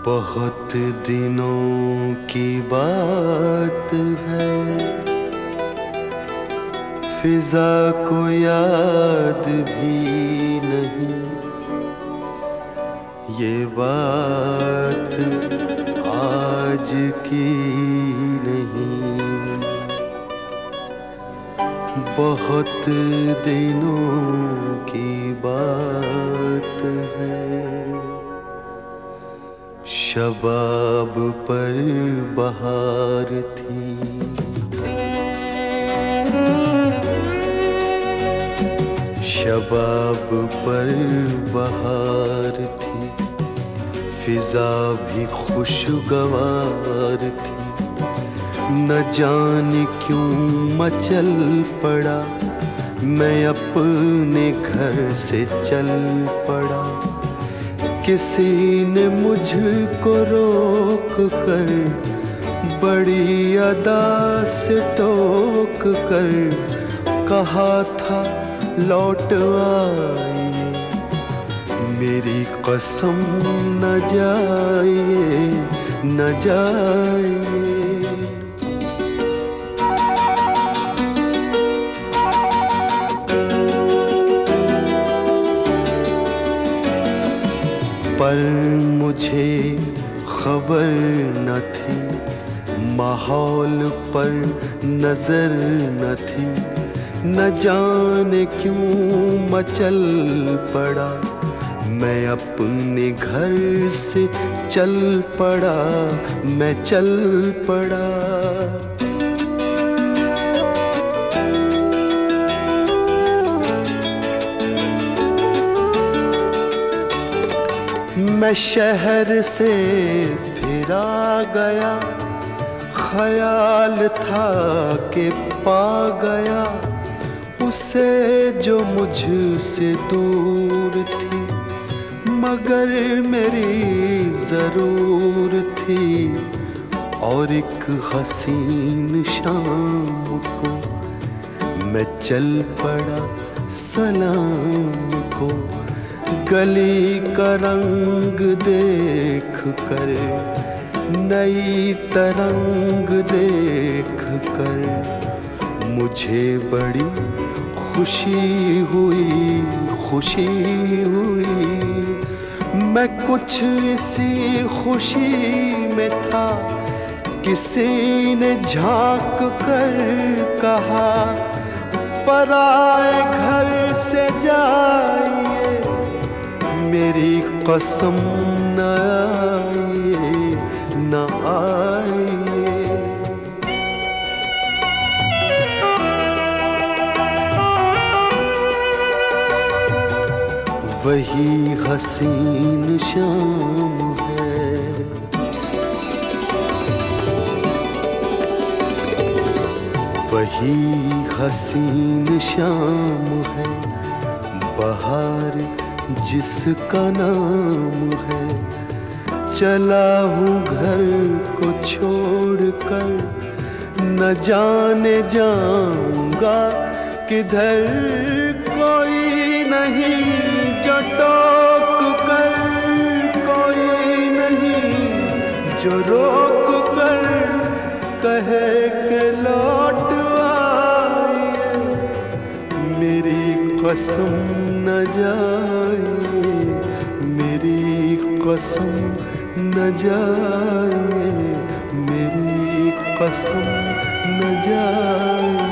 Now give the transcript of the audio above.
बहुत दिनों की बात है, फिजा को याद भी नहीं। ये बात आज की नहीं, बहुत दिनों की बात है। शबाब पर बहार थी, शबाब पर बहार थी, फिजा भी खुशगवार थी। न जाने क्यों मचल पड़ा, मैं अपने घर से चल पड़ा। किसी ने मुझको रोक कर, बड़ी अदा से टोक कर कहा था लौट आइए, मेरी कसम न जाइए न जाइए। पर मुझे खबर न थी, माहौल पर नजर न थी। न जाने क्यों मचल पड़ा, मैं अपने घर से चल पड़ा, मैं चल पड़ा। मैं शहर से फिर आ गया, ख्याल था कि पा गया उसे जो मुझसे दूर थी, मगर मेरी जरूर थी। और एक हसीन शाम को मैं चल पड़ा सलाम को, गली का रंग देख कर, नई तरंग देख कर मुझे बड़ी खुशी हुई, खुशी हुई। मैं कुछ इसी खुशी में था, किसी ने झांक कर कहा पराए घर से जाइए, मेरी कसम न आइए न आइए। वही हसीन शाम है, वही हसीन शाम है, बहार जिसका नाम है। चला हूँ घर को छोड़ कर, न जाने जाऊंगा किधर। कोई नहीं जो टोक कर, कोई नहीं जो रोक कर कहे के लौट आइए, मेरी कसम न जाइए, मेरी कसम न जाइए, मेरी कसम न जाइए।